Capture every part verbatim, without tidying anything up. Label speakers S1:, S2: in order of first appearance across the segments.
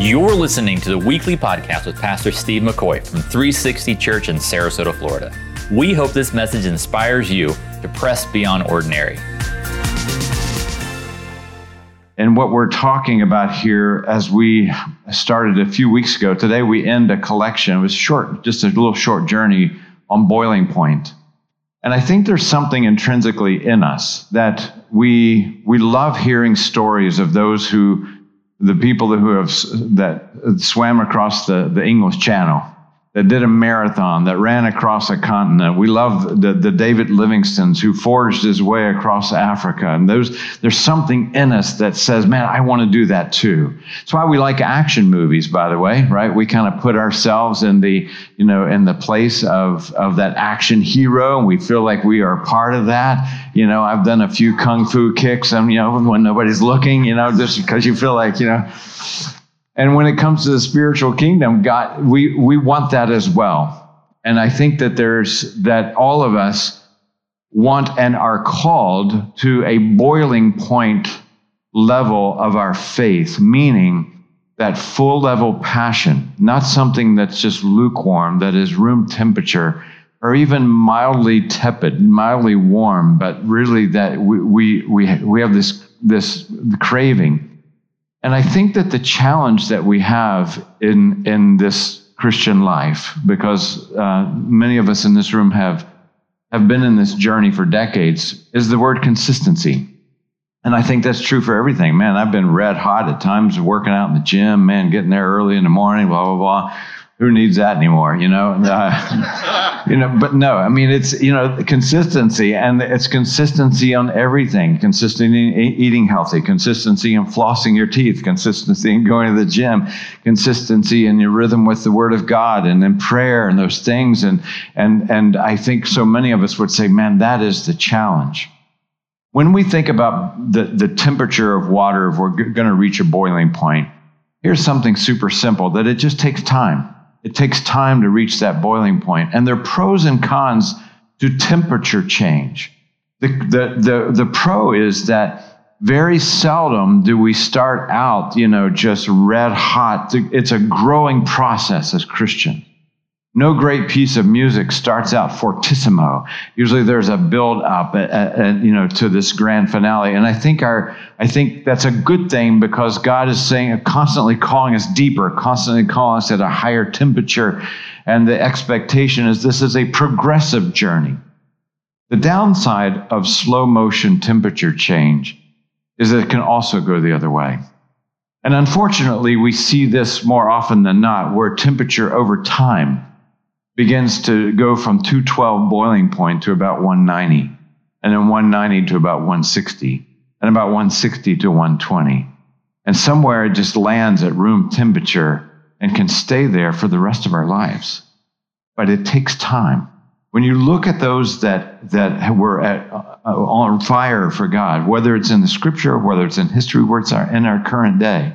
S1: You're listening to the weekly podcast with Pastor Steve McCoy from three sixty Church in Sarasota, Florida. We hope this message inspires you to press beyond ordinary.
S2: And what we're talking about here, as we started a few weeks ago, today we end a collection. It was short, just a little short journey on boiling point. And I think there's something intrinsically in us that we we love hearing stories of those who, the people who have that swam across the, the English Channel, that did a marathon, that ran across a continent. We love the, the David Livingstons who forged his way across Africa. And those, there's something in us that says, man, I want to do that too. That's why we like action movies, by the way, right? We kind of put ourselves in the, you know, in the place of, of that action hero, and we feel like we are part of that. You know, I've done a few kung fu kicks, and, you know, when nobody's looking, you know, just because you feel like, you know. And when it comes to the spiritual kingdom, God, we, we want that as well. And I think that there's, that all of us want and are called to a boiling point level of our faith, meaning that full level passion, not something that's just lukewarm, that is room temperature, or even mildly tepid, mildly warm, but really that we we we, we have this, this craving. And I think that the challenge that we have in in this Christian life, because uh, many of us in this room have have been in this journey for decades, is the word consistency. And I think that's true for everything. Man, I've been red hot at times working out in the gym, man, getting there early in the morning, blah, blah, blah. Who needs that anymore, you know? Uh, you know, but no, I mean, it's, you know, consistency, and it's consistency on everything. Consistency in eating healthy, consistency in flossing your teeth, consistency in going to the gym, consistency in your rhythm with the Word of God and in prayer and those things. And, and, and I think so many of us would say, man, that is the challenge. When we think about the, the temperature of water, if we're g- going to reach a boiling point, here's something super simple, that it just takes time. It takes time to reach that boiling point. And there are pros and cons to temperature change. The, the, the, the pro is that very seldom do we start out, you know, just red hot. It's a growing process as Christians. No great piece of music starts out fortissimo. Usually there's a build up, at, at, you know, to this grand finale. And I think our, I think that's a good thing, because God is saying, constantly calling us deeper, constantly calling us at a higher temperature. And the expectation is this is a progressive journey. The downside of slow motion temperature change is that it can also go the other way. And unfortunately, we see this more often than not, where temperature over time begins to go from two twelve boiling point to about one ninety, and then one ninety to about one sixty, and about one sixty to one twenty. And somewhere it just lands at room temperature and can stay there for the rest of our lives. But it takes time. When you look at those that, that were at, uh, on fire for God, whether it's in the scripture, whether it's in history, where it's our, in our current day,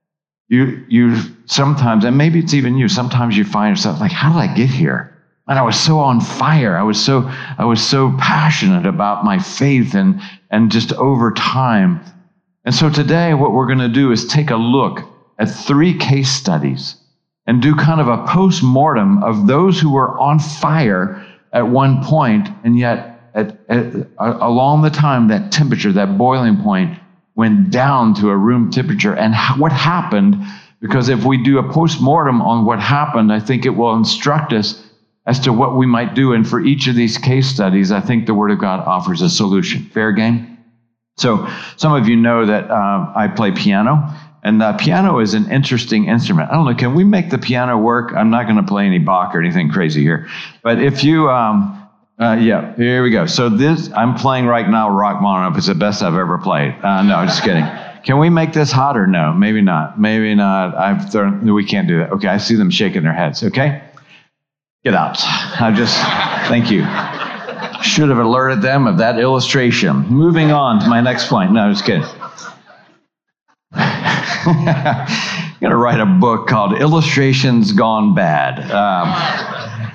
S2: You, you sometimes, and maybe it's even you, sometimes you find yourself like, how did I get here? And I was so on fire. I was so, I was so passionate about my faith and, and just over time. And so today what we're going to do is take a look at three case studies and do kind of a post-mortem of those who were on fire at one point, and yet at, at, along the time, that temperature, that boiling point, went down to a room temperature, and what happened, because if we do a post-mortem on what happened, I think it will instruct us as to what we might do. And for each of these case studies, I think the Word of God offers a solution. Fair game? So some of you know that uh, I play piano, and uh, piano is an interesting instrument. I don't know, can we make the piano work? I'm not going to play any Bach or anything crazy here. But if you... Um, Uh, yeah, here we go. So this, I'm playing right now Rachmaninoff. It's the best I've ever played. Uh, no, just kidding. Can we make this hotter? No, maybe not. Maybe not. I've thrown, we can't do that. Okay, I see them shaking their heads. Okay? Get out. I just, thank you. Should have alerted them of that illustration. Moving on to my next point. No, just kidding. I'm going to write a book called Illustrations Gone Bad. Um,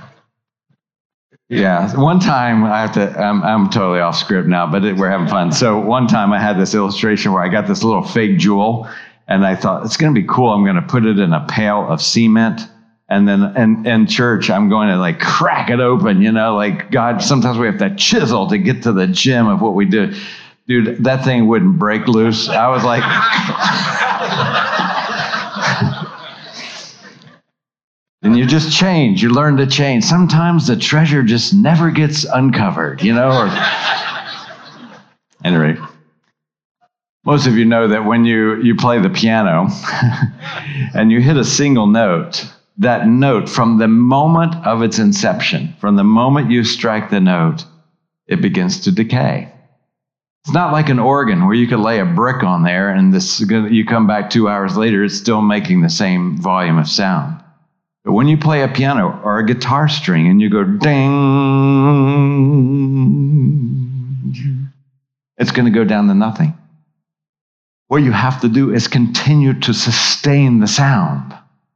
S2: Yeah, one time I have to, I'm, I'm totally off script now, but it, we're having fun. So one time I had this illustration where I got this little fake jewel, And I thought, it's going to be cool. I'm going to put it in a pail of cement. And then in, in church, I'm going to like crack it open, you know, like God, sometimes we have to chisel to get to the gem of what we do. Dude, that thing wouldn't break loose. I was like, and you just change. You learn to change. Sometimes the treasure just never gets uncovered, you know? Or, anyway, most of you know that when you, you play the piano and you hit a single note, that note, from the moment of its inception, from the moment you strike the note, it begins to decay. It's not like an organ where you could lay a brick on there and this, you come back two hours later, it's still making the same volume of sound. But when you play a piano or a guitar string and you go ding, it's going to go down to nothing. What you have to do is continue to sustain the sound.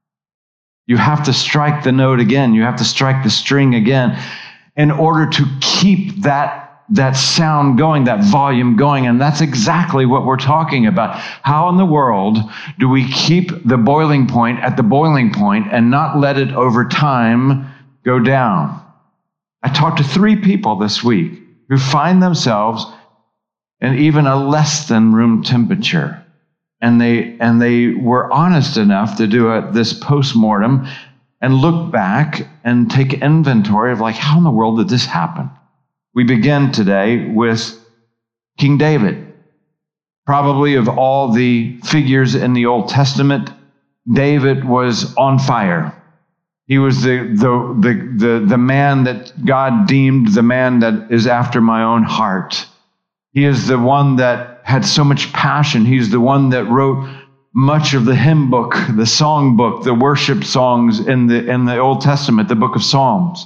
S2: You have to strike the note again. You have to strike the string again in order to keep that, that sound going, that volume going. And that's exactly what we're talking about. How in the world do we keep the boiling point at the boiling point and not let it over time go down? I talked to three people this week who find themselves in even a less than room temperature. And they and they were honest enough to do a, this postmortem and look back and take inventory of like, how in the world did this happen? We begin today with King David. Probably of all the figures in the Old Testament, David was on fire. He was the the the the, the man that God deemed the man that is after my own heart. He is the one that had so much passion. He's the one that wrote much of the hymn book, the song book, the worship songs in the in the Old Testament, the book of Psalms.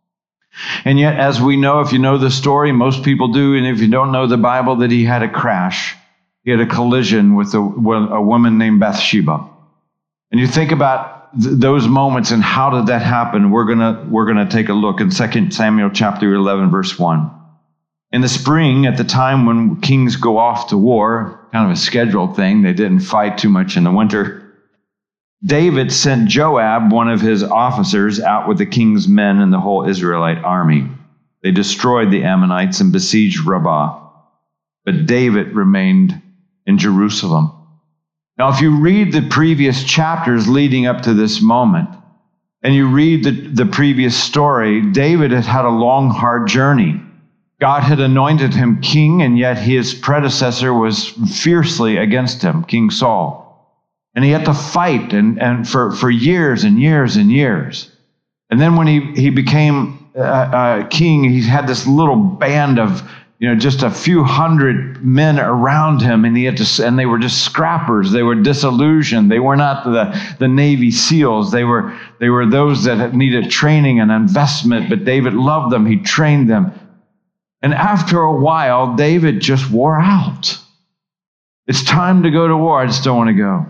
S2: And yet, as we know, if you know the story, most people do, and if you don't know the Bible, that he had a crash. He had a collision with a, a woman named Bathsheba. And you think about th- those moments and how did that happen? We're gonna we're gonna take a look in Second Samuel chapter eleven, verse one. In the spring, at the time when kings go off to war, kind of a scheduled thing, they didn't fight too much in the winter, David sent Joab, one of his officers, out with the king's men and the whole Israelite army. They destroyed the Ammonites and besieged Rabbah, but David remained in Jerusalem. Now, if you read the previous chapters leading up to this moment, and you read the, the previous story, David had had a long, hard journey. God had anointed him king, and yet his predecessor was fiercely against him, King Saul. And he had to fight and, and for, for years and years and years. And then when he, he became uh, uh, king, he had this little band of, you know, just a few hundred men around him, and he had to, and they were just scrappers. They were disillusioned. They were not the, the Navy SEALs. They were, they were those that needed training and investment, but David loved them. He trained them. And after a while, David just wore out. It's time to go to war. I just don't want to go.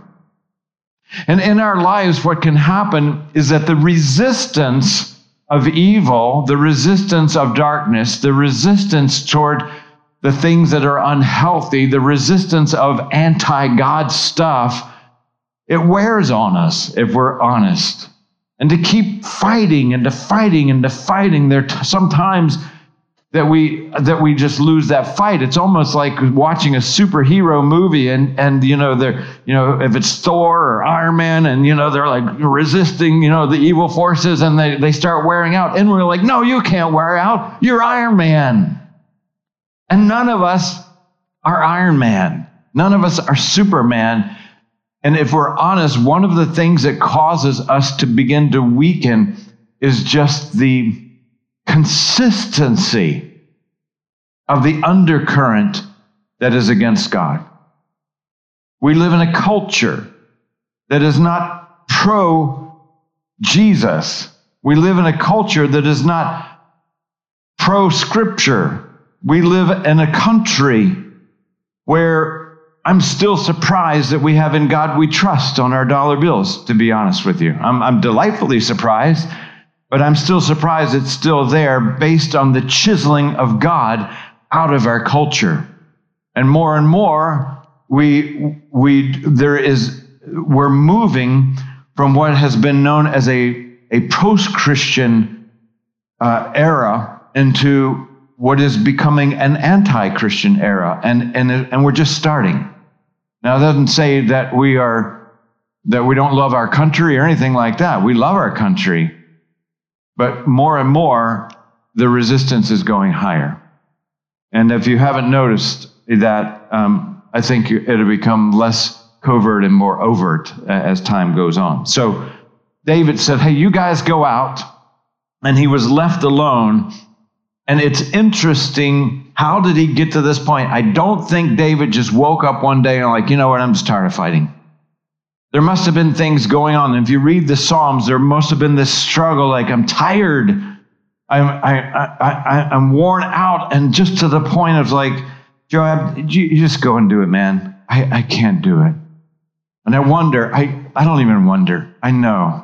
S2: And in our lives, what can happen is that the resistance of evil, the resistance of darkness, the resistance toward the things that are unhealthy, the resistance of anti-God stuff, it wears on us if we're honest. And to keep fighting and to fighting and to fighting, there t- sometimes that we that we just lose that fight. It's almost like watching a superhero movie, and and you know they're you know if it's Thor or Iron Man, and you know they're like resisting you know the evil forces, and they they start wearing out, and we're like, no, you can't wear out. You're Iron Man. And none of us are Iron Man. None of us are Superman. And if we're honest, one of the things that causes us to begin to weaken is just the consistency of the undercurrent that is against God. We live in a culture that is not pro-Jesus. We live in a culture that is not pro-Scripture. We live in a country where I'm still surprised that we have "In God We Trust" on our dollar bills, to be honest with you. I'm, I'm delightfully surprised. But I'm still surprised it's still there based on the chiseling of God out of our culture. And more and more, we we there is we're moving from what has been known as a a post-Christian uh, era into what is becoming an anti-Christian era, and and and we're just starting. Now, it doesn't say that we are that we don't love our country or anything like that. We love our country, but more and more the resistance is going higher. And if you haven't noticed that, um, I think it'll become less covert and more overt as time goes on. So David said, hey, you guys go out. And he was left alone. And it's interesting, how did he get to this point? I don't think David just woke up one day and like, you know what, I'm just tired of fighting. There must have been things going on. And if you read the Psalms, there must have been this struggle, like, I'm tired. I'm, I, I, I, I'm worn out. And just to the point of like, Joab, you, you just go and do it, man. I, I can't do it. And I wonder, I, I don't even wonder, I know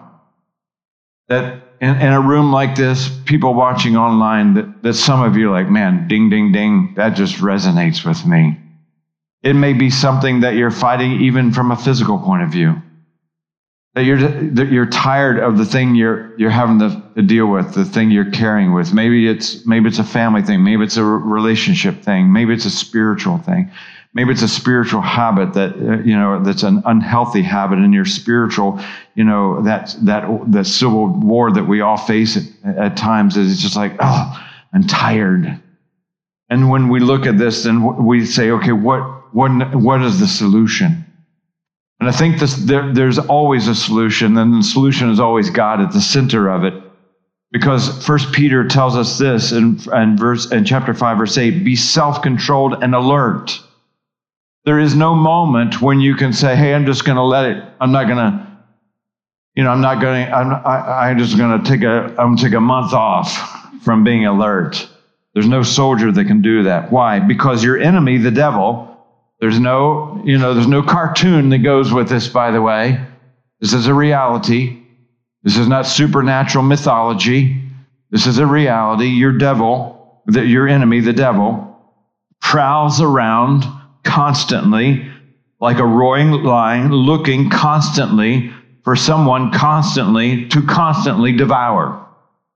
S2: that in, in a room like this, people watching online, that, that some of you are like, man, ding, ding, ding, that just resonates with me. It may be something that you're fighting even from a physical point of view. That you're, that you're tired of the thing you're you're having to, to deal with, the thing you're carrying with. Maybe it's maybe it's a family thing. Maybe it's a relationship thing. Maybe it's a spiritual thing. Maybe it's a spiritual habit that uh, you know that's an unhealthy habit in your spiritual. You know that that that civil war that we all face at, at times is just like, oh, I'm tired. And when we look at this, then we say, okay, what what what is the solution? And I think this, there, there's always a solution, and the solution is always God at the center of it. Because First Peter tells us this in, in, verse, in chapter five, verse eight, be self-controlled and alert. There is no moment when you can say, hey, I'm just going to let it, I'm not going to, you know, I'm not going to, I'm, I, I'm just going to take a, I'm going to take a month off from being alert. There's no soldier that can do that. Why? Because your enemy, the devil, There's no, you know, there's no cartoon that goes with this, by the way. This is a reality. This is not supernatural mythology. This is a reality. Your devil, that your enemy, the devil, prowls around constantly like a roaring lion, looking constantly for someone constantly to constantly devour.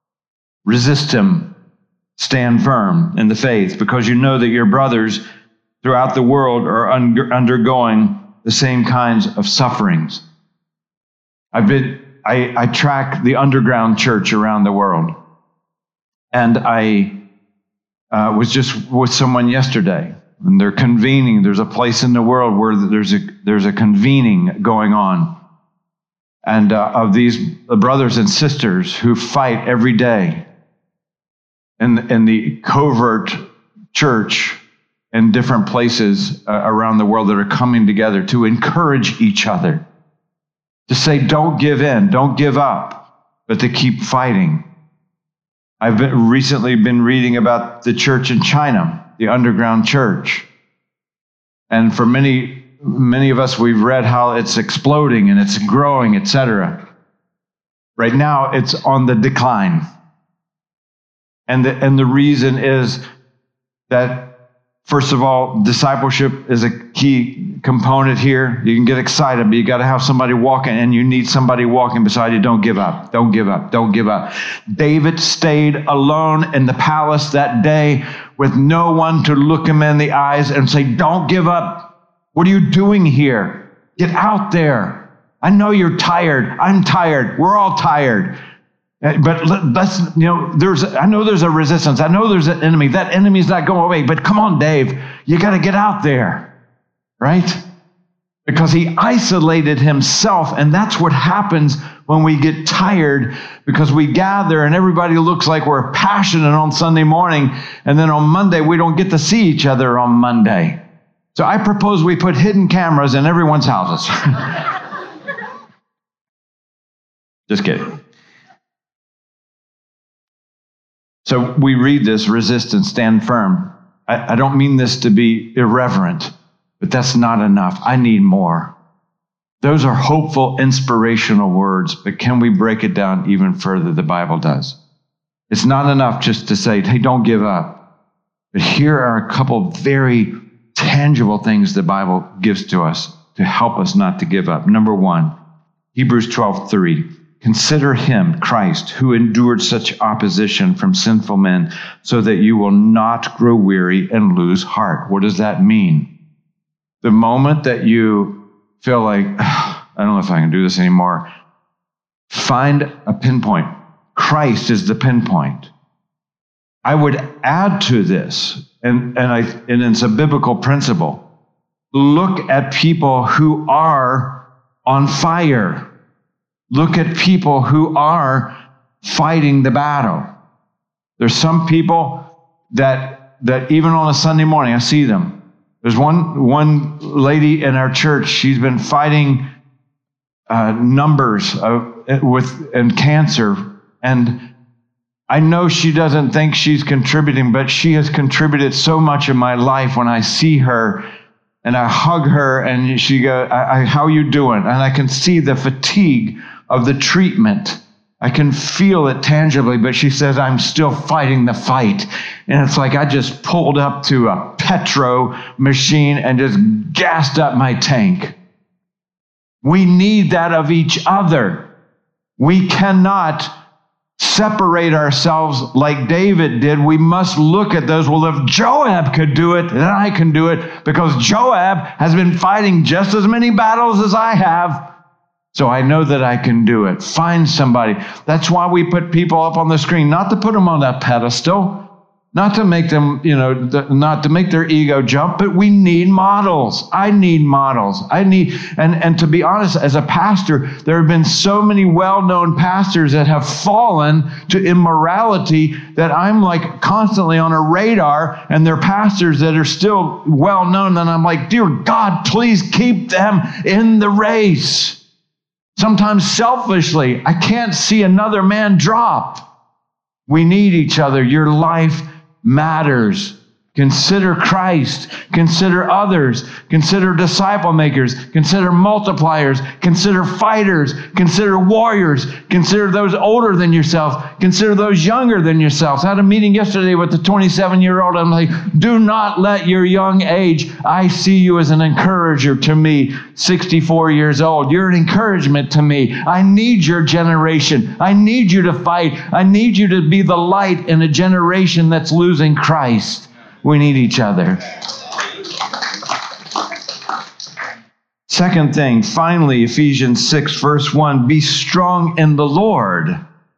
S2: Resist him. Stand firm in the faith, because you know that your brothers throughout the world are un- undergoing the same kinds of sufferings. I've been, I, I track the underground church around the world. And I uh, was just with someone yesterday, and they're convening. There's a place in the world where there's a, there's a convening going on. And uh, of these brothers and sisters who fight every day in, in the covert church in different places uh, around the world that are coming together to encourage each other, to say, don't give in, don't give up, but to keep fighting. I've been, recently been reading about the church in China, the underground church. And for many, many of us, we've read how it's exploding and it's growing, et cetera. Right now, it's on the decline. And the, and the reason is that, first of all, discipleship is a key component here. You can get excited, but you got to have somebody walking, and you need somebody walking beside you. Don't give up. Don't give up. Don't give up. David stayed alone in the palace that day with no one to look him in the eyes and say, don't give up. What are you doing here? Get out there. I know you're tired. I'm tired. We're all tired. But let's, you know, there's, I know there's a resistance. I know there's an enemy. That enemy's not going away. But come on, Dave, you got to get out there, right? Because he isolated himself. And that's what happens when we get tired, because we gather and everybody looks like we're passionate on Sunday morning. And then on Monday, we don't get to see each other on Monday. So I propose we put hidden cameras in everyone's houses. Just kidding. So we read this, resist and stand firm. I, I don't mean this to be irreverent, but that's not enough. I need more. Those are hopeful, inspirational words, but can we break it down even further? The Bible does. It's not enough just to say, hey, don't give up. But here are a couple very tangible things the Bible gives to us to help us not to give up. Number one, Hebrews twelve three. Consider him, Christ, who endured such opposition from sinful men, so that you will not grow weary and lose heart. What does that mean? The moment that you feel like, I don't know if I can do this anymore, find a pinpoint. Christ is the pinpoint. I would add to this, and, and, I, and it's a biblical principle. Look at people who are on fire. Look at people who are fighting the battle. There's some people that that even on a Sunday morning, I see them. There's one one lady in our church. She's been fighting uh, numbers of, with and cancer, and I know she doesn't think she's contributing, but she has contributed so much in my life. When I see her and I hug her, and she goes, I, I, "How you doing?" And I can see the fatigue of the treatment. I can feel it tangibly, but she says, "I'm still fighting the fight." And it's like I just pulled up to a petro machine and just gassed up my tank. We need that of each other. We cannot separate ourselves like David did. We must look at those. Well, if Joab could do it, then I can do it, because Joab has been fighting just as many battles as I have. So I know that I can do it. Find somebody. That's why we put people up on the screen, not to put them on a pedestal, not to make them, you know, not to make their ego jump, but we need models. I need models. I need, and, and to be honest, as a pastor, there have been so many well-known pastors that have fallen to immorality that I'm like constantly on a radar, and they're pastors that are still well-known, and I'm like, dear God, please keep them in the race. Sometimes selfishly, I can't see another man drop. We need each other. Your life matters. Consider Christ. Consider others. Consider disciple makers. Consider multipliers. Consider fighters. Consider warriors. Consider those older than yourself. Consider those younger than yourself. I had a meeting yesterday with the twenty-seven-year-old. I'm like, do not let your young age, I see you as an encourager to me, sixty-four years old. You're an encouragement to me. I need your generation. I need you to fight. I need you to be the light in a generation that's losing Christ. We need each other. Second thing, finally, Ephesians six, verse one, be strong in the Lord.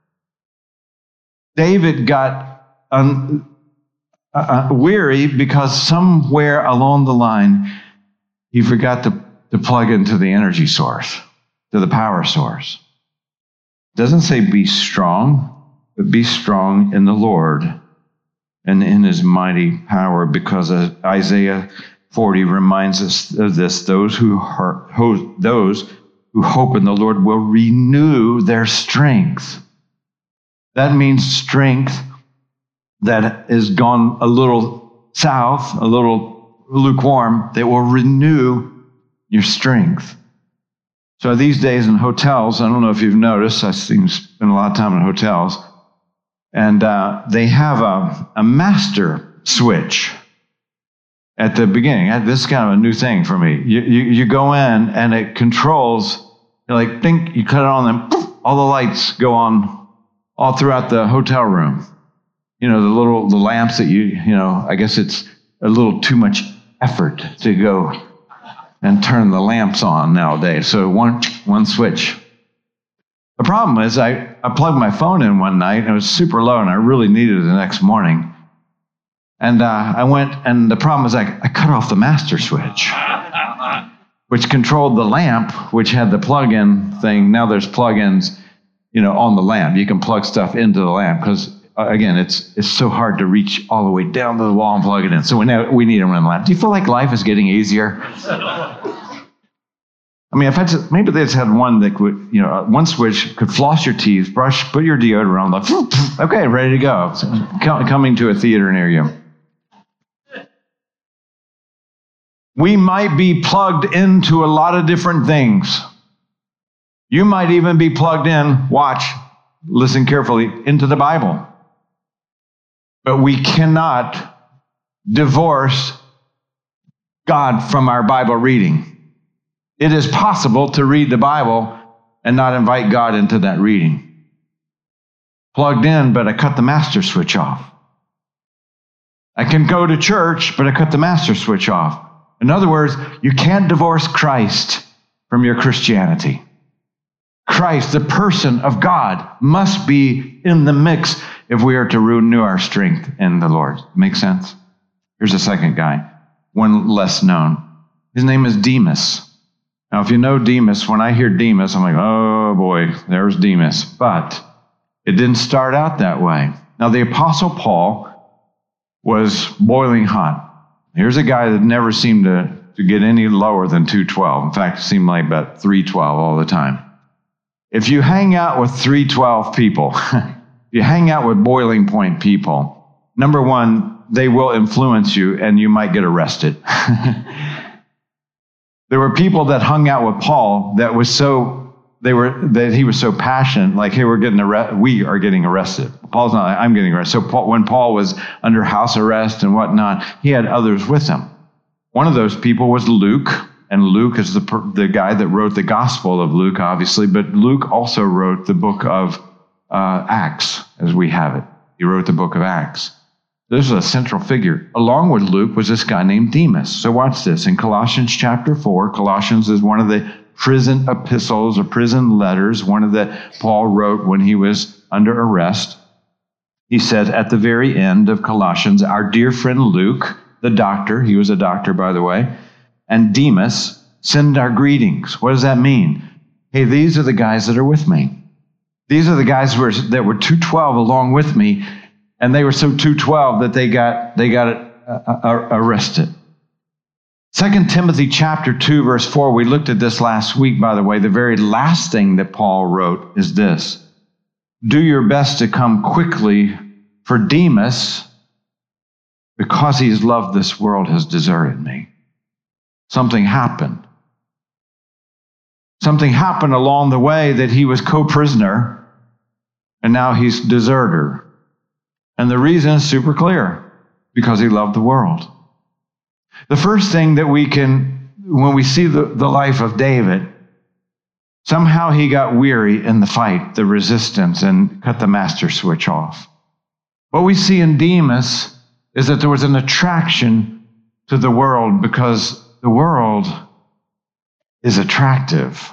S2: David got um, uh, weary because somewhere along the line, he forgot to, to plug into the energy source, to the power source. It doesn't say be strong, but be strong in the Lord and in his mighty power, because Isaiah forty reminds us of this. Those who, ho- those who hope in the Lord will renew their strength. That means strength that has gone a little south, a little lukewarm, that will renew your strength. So these days in hotels, I don't know if you've noticed, I spend a lot of time in hotels, and uh, they have a, a master switch at the beginning. This is kind of a new thing for me. You, you, you go in and it controls, you're like, think, you cut it on, and poof, all the lights go on all throughout the hotel room. You know, the little, the lamps that you, you know, I guess it's a little too much effort to go and turn the lamps on nowadays. So one, one switch. The problem is I, I plugged my phone in one night and it was super low and I really needed it the next morning. And uh, I went, and the problem is I, I cut off the master switch, which controlled the lamp, which had the plug-in thing. Now there's plug-ins, you know, on the lamp. You can plug stuff into the lamp because, uh, again, it's it's so hard to reach all the way down to the wall and plug it in. So we, now, we need them in the lamp. Do you feel like life is getting easier? I mean, if I just, maybe they just had one that would, you know, one switch could floss your teeth, brush, put your deodorant on, like, okay, ready to go. So, coming to a theater near you. We might be plugged into a lot of different things. You might even be plugged in, watch, listen carefully, into the Bible. But we cannot divorce God from our Bible reading. It is possible to read the Bible and not invite God into that reading. Plugged in, but I cut the master switch off. I can go to church, but I cut the master switch off. In other words, you can't divorce Christ from your Christianity. Christ, the person of God, must be in the mix if we are to renew our strength in the Lord. Make sense? Here's a second guy, one less known. His name is Demas. Now, if you know Demas, when I hear Demas, I'm like, oh boy, there's Demas. But it didn't start out that way. Now, the Apostle Paul was boiling hot. Here's a guy that never seemed to, to get any lower than two twelve. In fact, it seemed like about three twelve all the time. If you hang out with three twelve people, you hang out with boiling point people, number one, they will influence you and you might get arrested. There were people that hung out with Paul that was so, they were, that he was so passionate, like, hey, we're getting arrested, we are getting arrested. Paul's not, I'm getting arrested. So Paul, when Paul was under house arrest and whatnot, he had others with him. One of those people was Luke, and Luke is the, the guy that wrote the Gospel of Luke, obviously, but Luke also wrote the book of uh, Acts, as we have it. He wrote the book of Acts. This is a central figure. Along with Luke was this guy named Demas. So watch this. In Colossians chapter four, Colossians is one of the prison epistles or prison letters, one of that Paul wrote when he was under arrest. He said at the very end of Colossians, our dear friend Luke, the doctor, he was a doctor, by the way, and Demas send our greetings. What does that mean? Hey, these are the guys that are with me. These are the guys who were, that were two twelve along with me, and they were so two twelve that they got they got uh, arrested. Second Timothy chapter two, verse four, we looked at this last week, by the way. The very last thing that Paul wrote is this: do your best to come quickly, for Demas, because he's loved this world, has deserted me. Something happened. Something happened along the way that he was co-prisoner, and now he's deserter. And the reason is super clear: because he loved the world. The first thing that we can, when we see the, the life of David, somehow he got weary in the fight, the resistance, and cut the master switch off. What we see in Demas is that there was an attraction to the world because the world is attractive.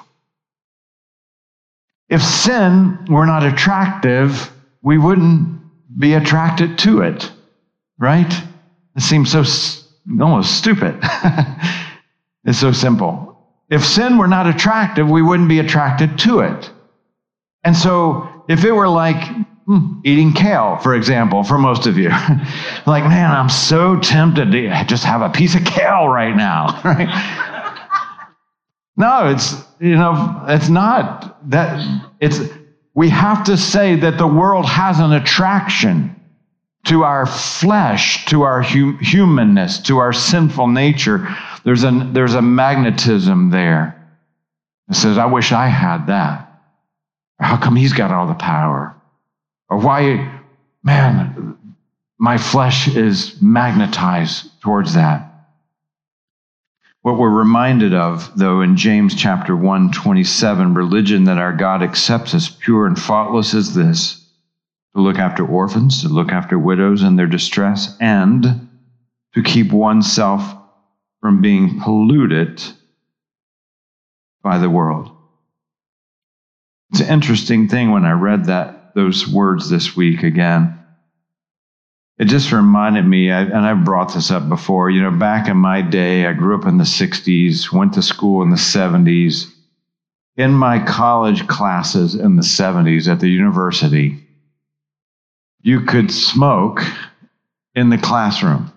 S2: If sin were not attractive, we wouldn't be attracted to it, right? It seems so almost stupid. It's so simple. If sin were not attractive, we wouldn't be attracted to it. And so if it were like hmm, eating kale, for example, for most of you, like, man, I'm so tempted to just have a piece of kale right now, right? No, it's, you know, it's not that. It's, we have to say that the world has an attraction to our flesh, to our hum- humanness, to our sinful nature. There's a, there's a magnetism there. It says, I wish I had that. Or how come he's got all the power? Or why, man, my flesh is magnetized towards that. What we're reminded of, though, in James chapter one, twenty-seven, religion that our God accepts as pure and faultless is this: to look after orphans, to look after widows in their distress, and to keep oneself from being polluted by the world. It's an interesting thing when I read that those words this week again. It just reminded me, and I've brought this up before, you know, back in my day, I grew up in the sixties, went to school in the seventies. In my college classes in the seventies at the university, you could smoke in the classroom.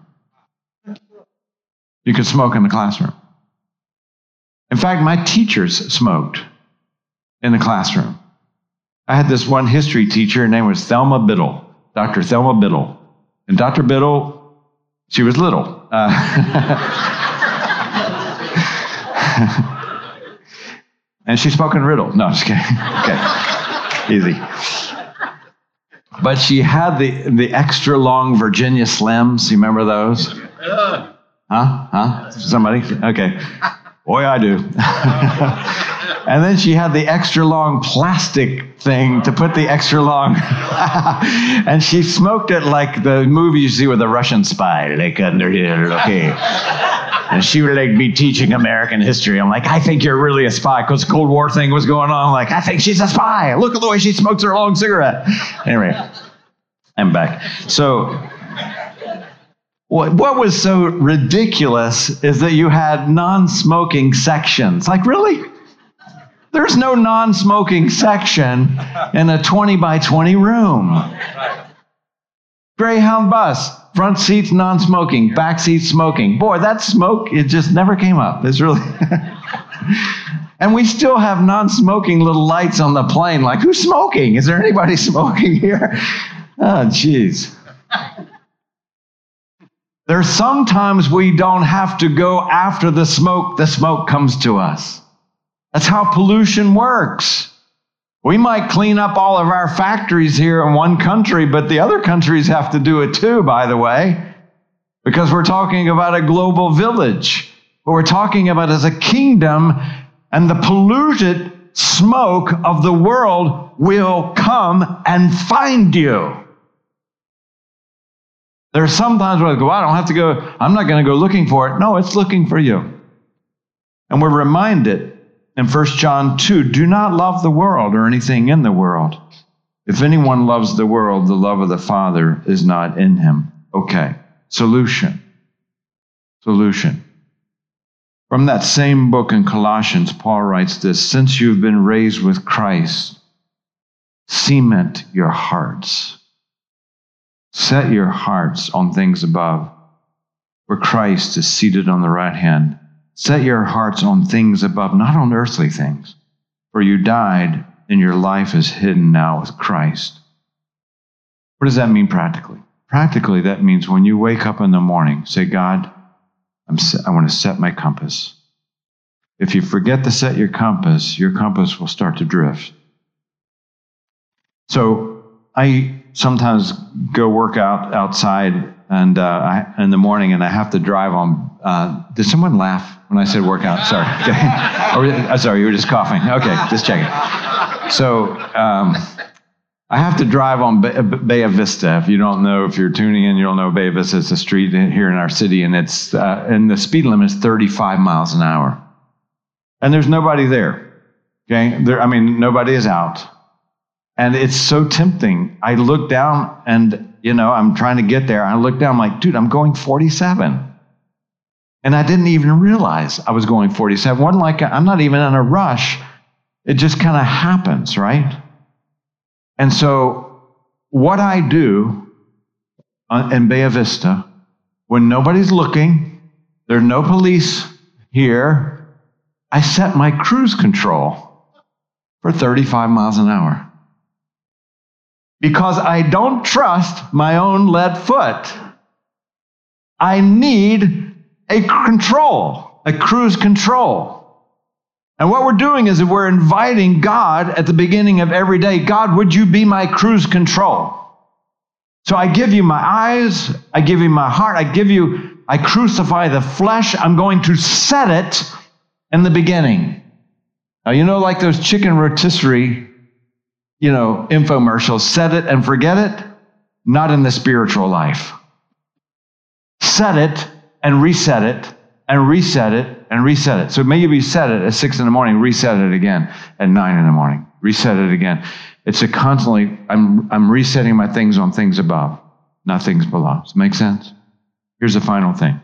S2: You could smoke in the classroom. In fact, my teachers smoked in the classroom. I had this one history teacher, her name was Thelma Biddle, Doctor Thelma Biddle. And Doctor Biddle, she was little. Uh, and she spoke in riddles. No, just kidding. Okay, easy. But she had the, the extra long Virginia Slims. You remember those? Huh? Huh? Somebody? Okay. Boy, I do. And then she had the extra long plastic thing to put the extra long. And she smoked it like the movie you see with a Russian spy. Like under here, okay. And she would like be teaching American history. I'm like, I think you're really a spy, because the Cold War thing was going on. I'm like, I think she's a spy. Look at the way she smokes her long cigarette. Anyway, I'm back. So what, what was so ridiculous is that you had non-smoking sections. Like, really? There's no non-smoking section in a twenty by twenty room. Greyhound bus, front seats non-smoking, back seats smoking. Boy, that smoke, it just never came up. It's really... And we still have non-smoking little lights on the plane. Like, who's smoking? Is there anybody smoking here? Oh, jeez. There's sometimes we don't have to go after the smoke. The smoke comes to us. That's how pollution works. We might clean up all of our factories here in one country, but the other countries have to do it too, by the way, because we're talking about a global village. What we're talking about is a kingdom, and the polluted smoke of the world will come and find you. There's sometimes where I go, I don't have to go, I'm not going to go looking for it. No, it's looking for you. And we're reminded in First John two, do not love the world or anything in the world. If anyone loves the world, the love of the Father is not in him. Okay, solution. Solution. From that same book in Colossians, Paul writes this, since you've been raised with Christ, cement your hearts. Set your hearts on things above, where Christ is seated on the right hand. Set your hearts on things above, not on earthly things. For you died, and your life is hidden now with Christ. What does that mean practically? Practically, that means when you wake up in the morning, say, God, I'm set, I want to set my compass. If you forget to set your compass, your compass will start to drift. So I sometimes go work out outside and uh, I, in the morning, and I have to drive on. Uh, did someone laugh when I said workout? Sorry. Okay. Or, sorry, you were just coughing. Okay, just checking. So um, I have to drive on Bay, Bay Vista. If you don't know, if you're tuning in, you don't know Bay Vista. It's a street here in our city, and it's uh, and the speed limit is thirty-five miles an hour. And there's nobody there. Okay, there. I mean, nobody is out. And it's so tempting. I look down and, you know, I'm trying to get there. I look down, I'm like, dude, I'm going forty-seven. And I didn't even realize I was going forty-seven. It wasn't like I'm not even in a rush. It just kind of happens, right? And so what I do in Bay Vista, when nobody's looking, there's no police here, I set my cruise control for thirty-five miles an hour. Because I don't trust my own lead foot. I need a control, a cruise control. And what we're doing is that we're inviting God at the beginning of every day, God, would you be my cruise control? So I give you my eyes, I give you my heart, I give you, I crucify the flesh, I'm going to set it in the beginning. Now, you know, like those chicken rotisserie you know, infomercials, set it and forget it, not in the spiritual life. Set it and reset it and reset it and reset it. So maybe you set it at six in the morning, reset it again at nine in the morning, reset it again. It's a constantly, I'm, I'm resetting my things on things above, not things below. Does that make sense? Here's the final thing.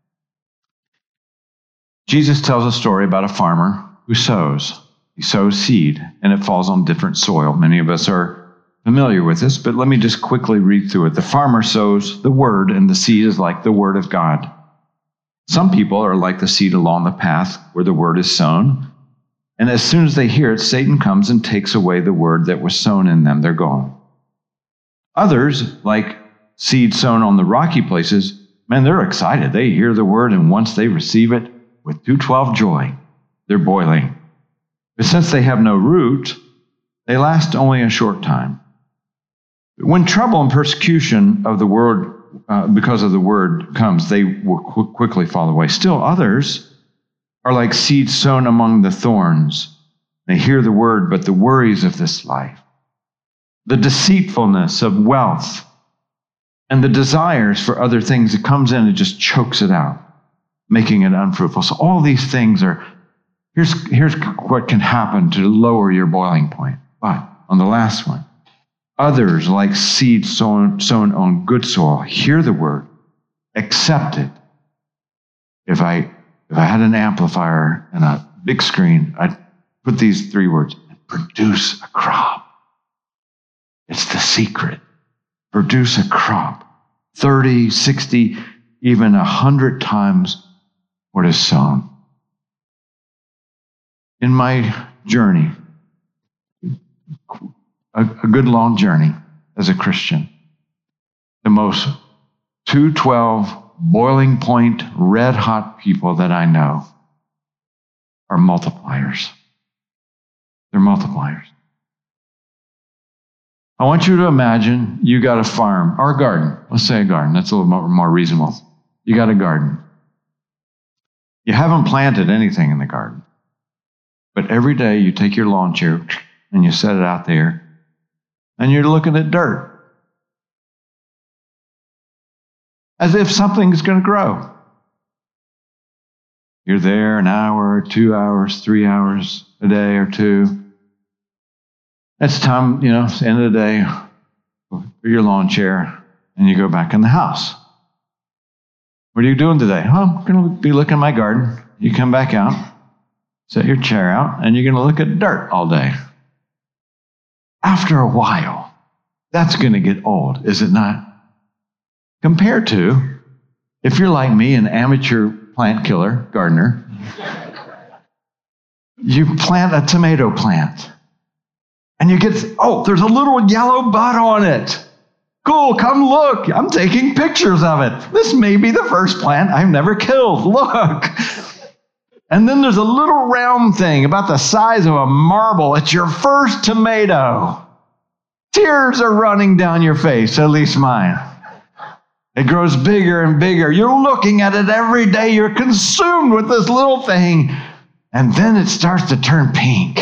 S2: Jesus tells a story about a farmer who sows. He sows seed, and it falls on different soil. Many of us are familiar with this, but let me just quickly read through it. The farmer sows the word, and the seed is like the word of God. Some people are like the seed along the path where the word is sown, and as soon as they hear it, Satan comes and takes away the word that was sown in them. They're gone. Others, like seed sown on the rocky places, man, they're excited. They hear the word, and once they receive it with two twelve joy, they're boiling. But since they have no root, they last only a short time. When trouble and persecution of the word uh, because of the word comes, they will qu- quickly fall away. Still others are like seed sown among the thorns. They hear the word, but the worries of this life, the deceitfulness of wealth, and the desires for other things, it comes in and just chokes it out, making it unfruitful. So all these things are, here's, here's what can happen to lower your boiling point. But on the last one, others, like seed sown, sown on good soil, hear the word, accept it. If I, if I had an amplifier and a big screen, I'd put these three words, produce a crop. It's the secret. Produce a crop. thirty, sixty, even one hundred times what is sown. In my journey, a, a good long journey as a Christian, the most two twelve, boiling point, red hot people that I know are multipliers. They're multipliers. I want you to imagine you got a farm or a garden. Let's say a garden. That's a little more, more reasonable. You got a garden. You haven't planted anything in the garden. But every day you take your lawn chair and you set it out there and you're looking at dirt. As if something's going to grow. You're there an hour, two hours, three hours a day or two. It's time, you know, it's the end of the day for your lawn chair, and you go back in the house. What are you doing today? Oh, I'm going to be looking at my garden. You come back out, set your chair out, and you're going to look at dirt all day. After a while, that's going to get old, is it not? Compared to, if you're like me, an amateur plant killer, gardener, you plant a tomato plant. And you get, oh, there's a little yellow bud on it. Cool, come look. I'm taking pictures of it. This may be the first plant I've never killed. Look. And then there's a little round thing about the size of a marble. It's your first tomato. Tears are running down your face, at least mine. It grows bigger and bigger. You're looking at it every day. You're consumed with this little thing. And then it starts to turn pink.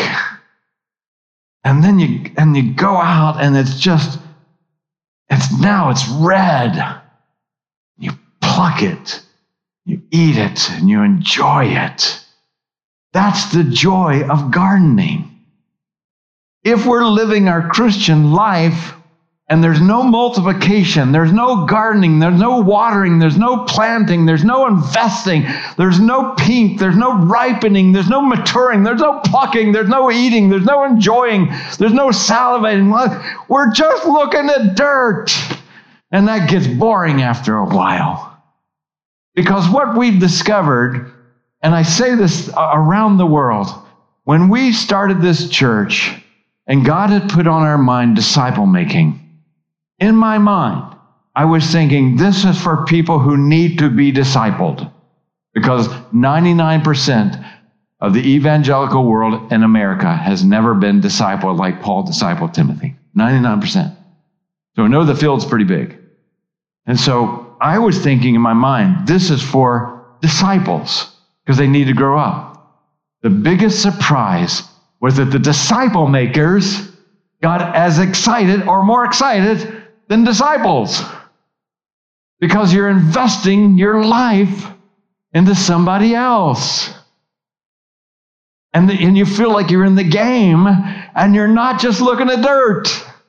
S2: And then you and you go out and it's just, it's now it's red. You pluck it, you eat it, and you enjoy it. That's the joy of gardening. If we're living our Christian life and there's no multiplication, there's no gardening, there's no watering, there's no planting, there's no investing, there's no pink, there's no ripening, there's no maturing, there's no plucking, there's no eating, there's no enjoying, there's no salivating. We're just looking at dirt. And that gets boring after a while. Because what we've discovered, and I say this around the world, when we started this church and God had put on our mind disciple making, in my mind, I was thinking, this is for people who need to be discipled. Because ninety-nine percent of the evangelical world in America has never been discipled like Paul discipled Timothy. ninety-nine percent. So I know the field's pretty big. And so I was thinking in my mind, this is for disciples, because they need to grow up. The biggest surprise was that the disciple makers got as excited or more excited than disciples, because you're investing your life into somebody else. And, the, and you feel like you're in the game and you're not just looking at dirt.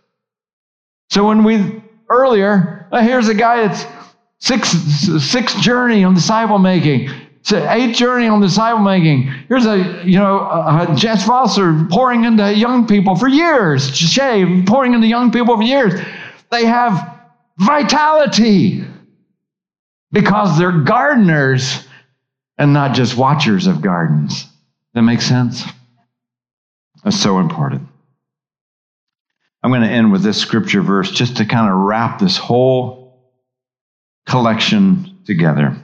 S2: So when we, earlier, uh, here's a guy that's six, six journey on disciple making. So eighth journey on disciple making. Here's a, you know, uh, Jess Foster pouring into young people for years. Shay pouring into young people for years. They have vitality because they're gardeners and not just watchers of gardens. That makes sense? That's so important. I'm going to end with this scripture verse just to kind of wrap this whole collection together.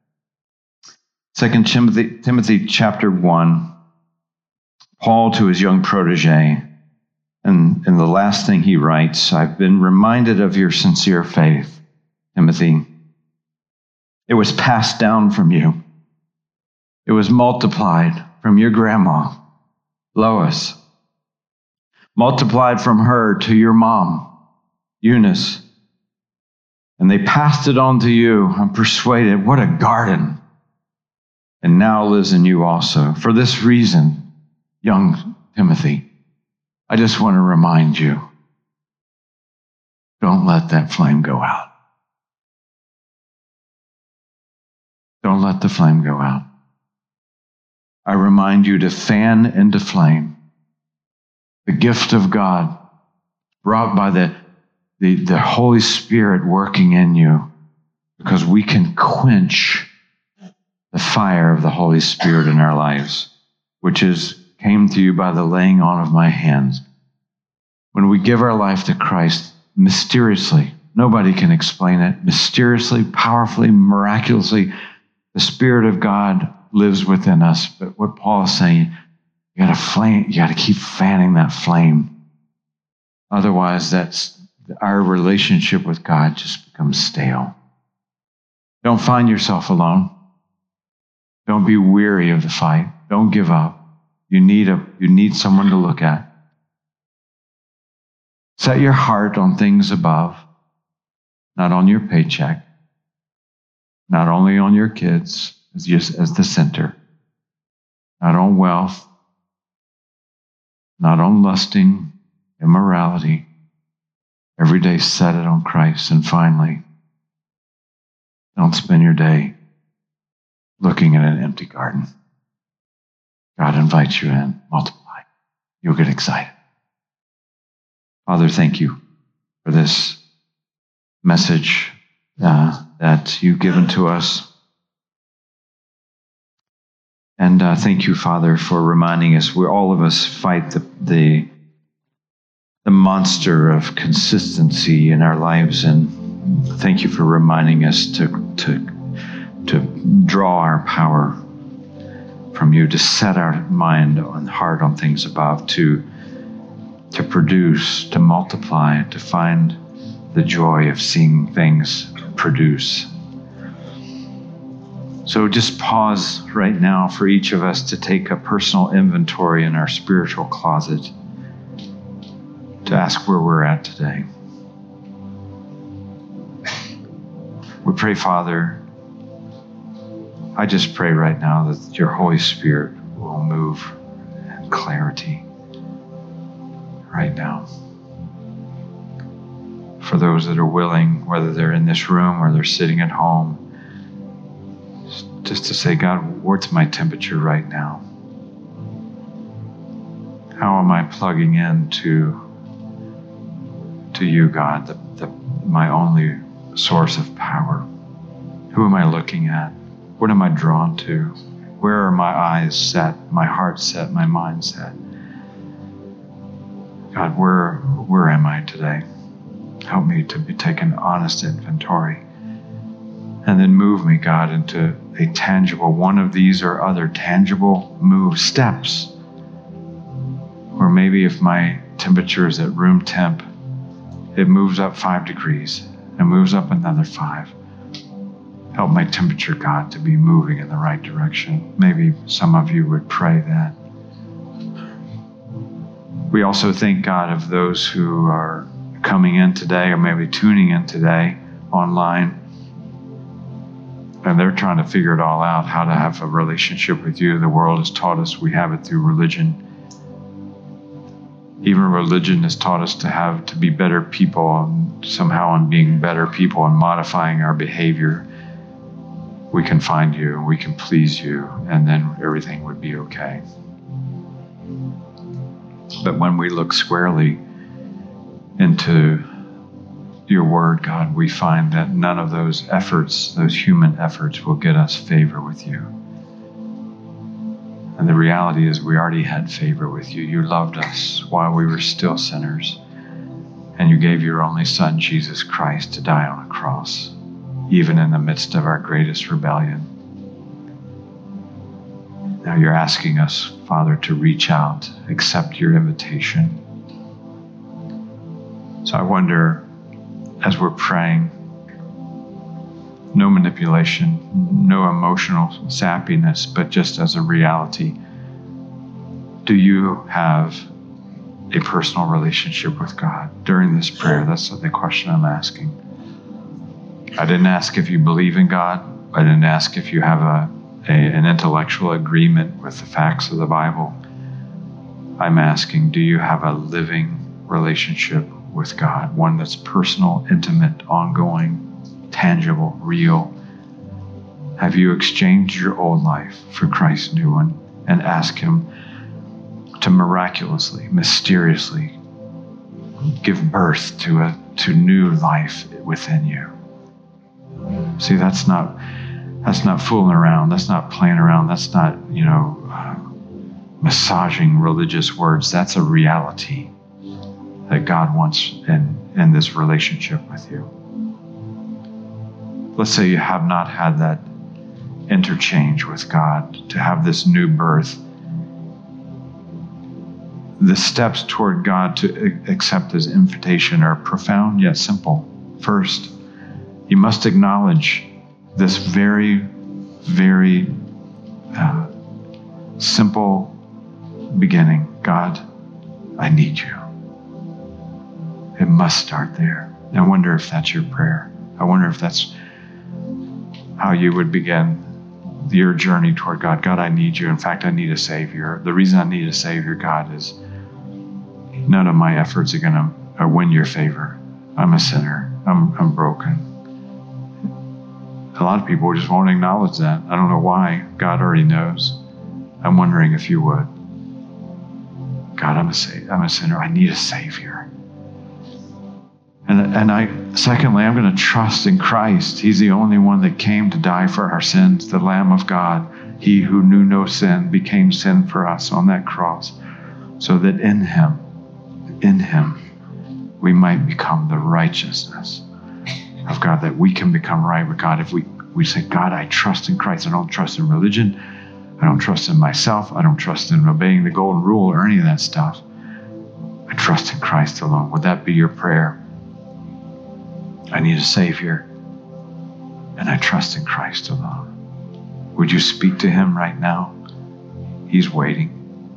S2: Second Timothy, Timothy chapter one, Paul to his young protege. And, and the last thing he writes, I've been reminded of your sincere faith Timothy. It was passed down from you. It was multiplied from your grandma, Lois. Multiplied from her to your mom, Eunice. And they passed it on to you. I'm persuaded, what a garden. And now lives in you also. For this reason, young Timothy, I just want to remind you, don't let that flame go out. Don't let the flame go out. I remind you to fan into flame the gift of God brought by the, the, the Holy Spirit working in you, because we can quench the fire of the Holy Spirit in our lives, which is came to you by the laying on of my hands. When we give our life to Christ mysteriously, nobody can explain it, mysteriously, powerfully, miraculously, the Spirit of God lives within us. But what Paul is saying, you got to flame, you got to keep fanning that flame. Otherwise, that's our relationship with God just becomes stale. Don't find yourself alone. Don't be weary of the fight. Don't give up. You need a you need someone to look at. Set your heart on things above, not on your paycheck, not only on your kids as just as the center, not on wealth, not on lusting, immorality. Every day set it on Christ. And finally, don't spend your day looking at an empty garden. God invites you in, multiply. You'll get excited. Father, thank you for this message uh, that you've given to us. And uh, thank you, Father, for reminding us, where all of us fight the, the, the monster of consistency in our lives. And thank you for reminding us to, to, to draw our power from you, to set our mind and heart on things above, to, to produce, to multiply, to find the joy of seeing things produce. So just pause right now for each of us to take a personal inventory in our spiritual closet, to ask where we're at today. We pray, Father, I just pray right now that your Holy Spirit will move in clarity right now. For those that are willing, whether they're in this room or they're sitting at home, just to say, God, what's my temperature right now? How am I plugging in to, to you, God, the, the, my only source of power? Who am I looking at? What am I drawn to? Where are my eyes set, my heart set, my mind set? God, where, where am I today? Help me to be taking honest inventory. And then move me, God, into a tangible, one of these or other tangible move steps. Or maybe if my temperature is at room temp, it moves up five degrees and moves up another five. Help my temperature, God, to be moving in the right direction. Maybe some of you would pray that. We also thank God of those who are coming in today or maybe tuning in today online, and they're trying to figure it all out, how to have a relationship with you. The world has taught us we have it through religion. Even religion has taught us to have to be better people, and somehow in being better people and modifying our behavior, we can find you, we can please you, and then everything would be okay. But when we look squarely into your word, God, we find that none of those efforts, those human efforts, will get us favor with you. And the reality is we already had favor with you. You loved us while we were still sinners. And you gave your only Son, Jesus Christ, to die on a cross, even in the midst of our greatest rebellion. Now you're asking us, Father, to reach out, accept your invitation. So I wonder, as we're praying, no manipulation, no emotional sappiness, but just as a reality. Do you have a personal relationship with God? During this prayer, that's the question I'm asking. I didn't ask if you believe in God. I didn't ask if you have a, a an intellectual agreement with the facts of the Bible. I'm asking, do you have a living relationship with God? One that's personal, intimate, ongoing, tangible, real? Have you exchanged your old life for Christ's new one and ask Him to miraculously, mysteriously give birth to a to new life within you? See, that's not that's not fooling around. That's not playing around. That's not, you know, uh, massaging religious words. That's a reality that God wants in, in this relationship with you. Let's say you have not had that interchange with God, to have this new birth. The steps toward God to accept His invitation are profound yet simple. First, you must acknowledge this very, very uh, simple beginning. God, I need you. It must start there. I wonder if that's your prayer. I wonder if that's how you would begin your journey toward God. God, I need you. In fact, I need a Savior. The reason I need a Savior, God, is none of my efforts are going to win your favor. I'm a sinner. I'm, I'm broken. A lot of people just won't acknowledge that. I don't know why. God already knows. I'm wondering if you would. God, I'm a, sa- I'm a sinner. I need a Savior. And, and I, secondly, I'm going to trust in Christ. He's the only one that came to die for our sins, the Lamb of God. He who knew no sin became sin for us on that cross, so that in Him, in Him, we might become the righteousness of God, that we can become right with God. If we, we say, God, I trust in Christ. I don't trust in religion. I don't trust in myself. I don't trust in obeying the golden rule or any of that stuff. I trust in Christ alone. Would that be your prayer? I need a Savior, and I trust in Christ alone. Would you speak to Him right now? He's waiting.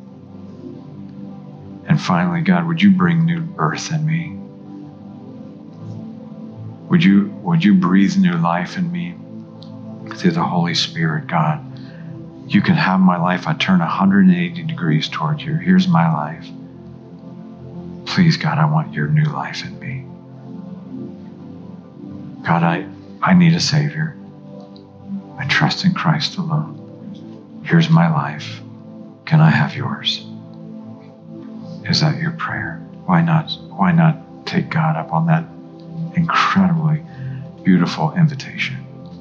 S2: And finally, God, would you bring new birth in me? Would you, would you breathe new life in me through the Holy Spirit, God? You can have my life. I turn one hundred eighty degrees toward you. Here's my life. Please, God, I want your new life in me. God, I, I need a Savior. I trust in Christ alone. Here's my life. Can I have yours? Is that your prayer? Why not, why not take God up on that incredibly beautiful invitation?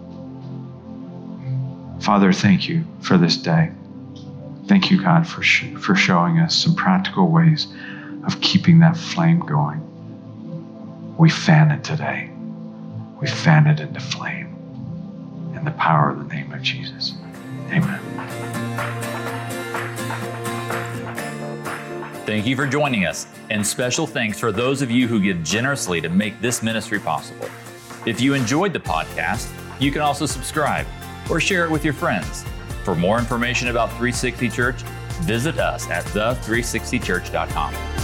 S2: Father, thank you for this day. Thank you, God, for, sh- for showing us some practical ways of keeping that flame going. We fan it today. We fan it into flame in the power of the name of Jesus. Amen.
S1: Thank you for joining us, and special thanks for those of you who give generously to make this ministry possible. If you enjoyed the podcast, you can also subscribe or share it with your friends. For more information about three sixty Church, visit us at the three sixty church dot com.